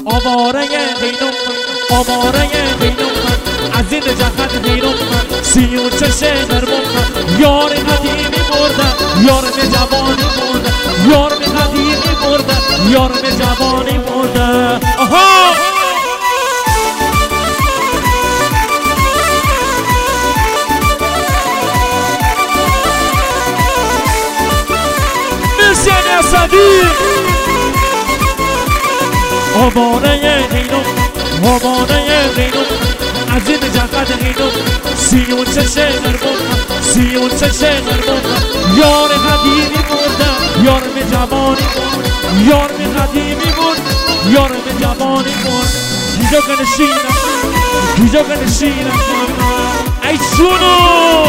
آواره غینم آواره غینم از این جهت غیرم سی و چشه غربم یار قدیمی بردم یارم جوانی بردم یارم قدیمی بردم یارم جوانی بردم آها مرسیانی اسدی آواره غینم آواره غینم از این جهت غینم سی و چشه غربم سی و چشه غربم یار قدیمی بردم یارم جوانی بردم یارم قدیمی بردم یارم جوانی بردم کجا کنشینم کجا کنشینم ای جونو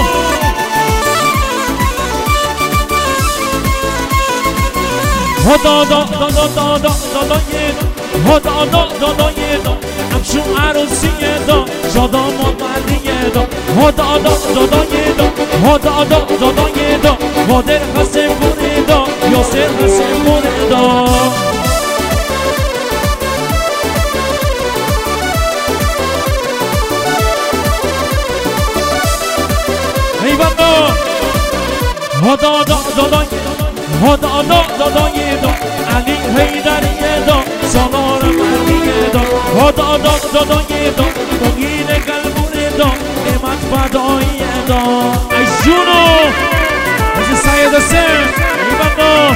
دا دا دا دا دا دا دا دا دا دا دا دا همشون عروسیه دا جادا مادریه دا دا دا دا دا دا دا دا دا دا قادر حسن بوده دا یاسر حسن بوده دا ای بابا دا دا دا دا دا دا دا دا علی حیدریه دا سالار مردیه دا دا دا دا دا دا مغیل قلبونه دا نعمت فداییه دا ای جونو از سید حسین ای بابا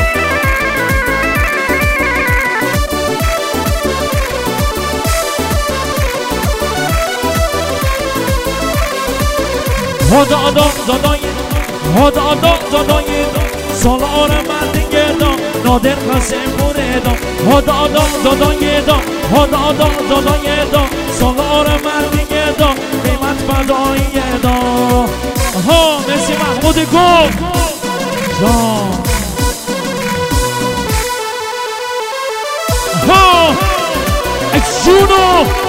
دا دا دا دا دا دا دا سالار مردیه دا نادر حسین بوده دا دا دا دا دا دا دا سالار مردیه دا قیمت فداییه دا ها مرسی محمود گل جان ها ای جونو